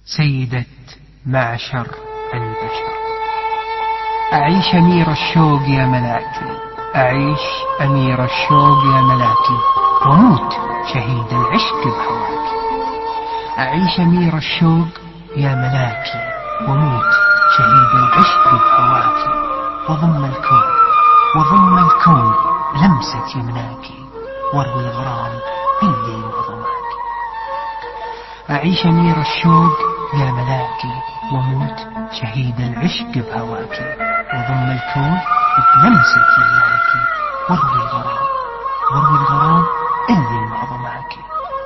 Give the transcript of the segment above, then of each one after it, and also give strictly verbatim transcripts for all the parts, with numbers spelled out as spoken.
سيدة معشر البشر. أعيش أمير الشوق يا ملاكي، أعيش أمير الشوق يا ملاكي، وموت شهيد العشق بهواكي. أعيش أمير الشوق يا ملاكي، وموت شهيد العشق بهواكي، وضم الكون وضم الكون لمسة يمناكي، واروي الغرام اللي وضماكي. أعيش أمير الشوق يا ملاكي، وموت شهيد العشق بهواكي، وضم الكون بلمسة يمناكي، واروي الغرام واروي الغرام اللي وضماكي.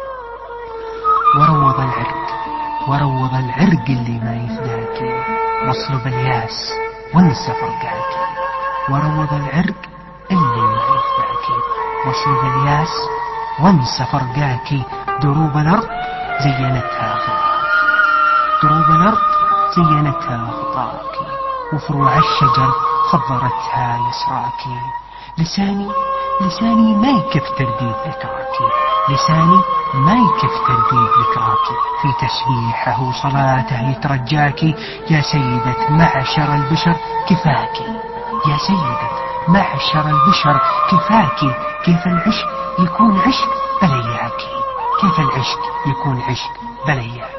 وروض العرق وروض العرق اللي ما يفداكي، واصلب الياس وانسى فرقاكي. وروض العرق اللي ما يفداكي، واصلب الياس وانسى فرقاكي. دروب الأرض زينتها خطاكي، دروب الأرض زينتها خطاكي، وفروع الشجر خضرتها يسراكي. لساني لساني ما يكف ترديد ذكراكي، لساني ما يكف ترديد ذكراكي. في تسبيحه وصلاته يترجاكي، يا سيدة معشر البشر كفاكي، يا سيدة معشر البشر كفاكي. كيف العشق يكون عشق بلياكي، كيف العشق يكون عشق بلياكي.